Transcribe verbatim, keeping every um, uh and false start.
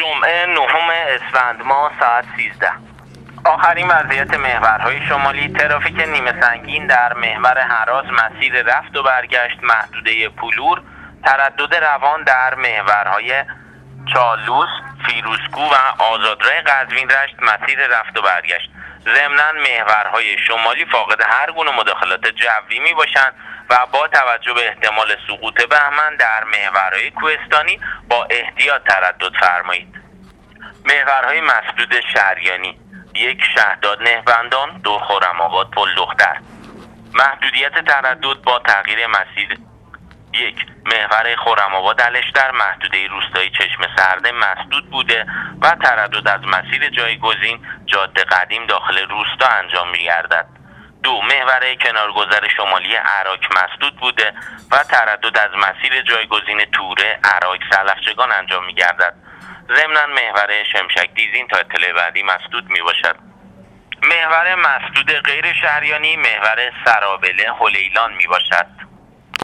جمعه نهم اسفند ماه ساعت سیزده. آخرین وضعیت محورهای شمالی: ترافیک نیمه سنگین در محور هراس مسیر رفت و برگشت محدوده پولور، تردد روان در محورهای چالوس، فیروزکو و آزادراه قزوین رشت مسیر رفت و برگشت. ضمناً محورهای شمالی فاقد هر گونه مداخلات جوی می باشند و با توجه به احتمال سقوط بهمن در محورهای کوهستانی با احتیاط تردد فرمایید. محورهای مسدود شهریانی: یک شهداد نهبندان، دو خرم‌آباد پل دختر. محدودیت تردد با تغییر مسیر: یک محور خرم‌آباد الشتر محدوده روستایی چشمه سرده مسدود بوده و تردد از مسیر جایگزین جاده قدیم داخل روستا انجام می‌گردد. دو محور کنارگذر شمالی عراک مسدود بوده و تردد از مسیر جایگزین توره عراک سلفچگان انجام می‌گردد. ضمناً محور شمشک دیزین تا اطلاع بعدی مسدود میباشد. محور مسدود غیر شهریانی محور سرابله هلیلان میباشد.